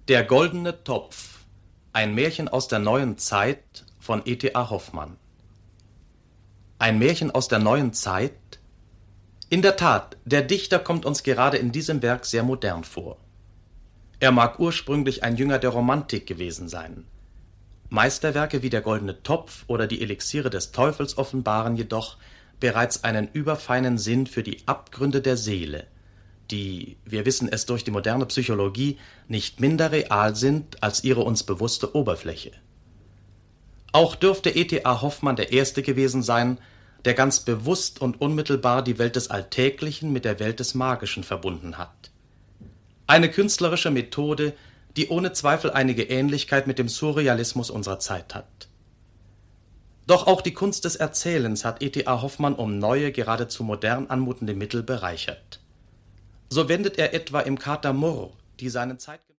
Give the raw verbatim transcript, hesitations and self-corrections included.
Der goldene Topf. Ein Märchen aus der neuen Zeit von E T A Hoffmann. Ein Märchen aus der neuen Zeit? In der Tat, der Dichter kommt uns gerade in diesem Werk sehr modern vor. Er mag ursprünglich ein Jünger der Romantik gewesen sein. Meisterwerke wie der Goldene Topf oder die Elixiere des Teufels offenbaren jedoch bereits einen überfeinen Sinn für die Abgründe der Seele, die, wir wissen es durch die moderne Psychologie, nicht minder real sind als ihre uns bewusste Oberfläche. Auch dürfte E T A Hoffmann der Erste gewesen sein, der ganz bewusst und unmittelbar die Welt des Alltäglichen mit der Welt des Magischen verbunden hat. Eine künstlerische Methode, die ohne Zweifel einige Ähnlichkeit mit dem Surrealismus unserer Zeit hat. Doch auch die Kunst des Erzählens hat E T A Hoffmann um neue, geradezu modern anmutende Mittel bereichert. So wendet er etwa im Kater Murr die seinen Zeitgenossen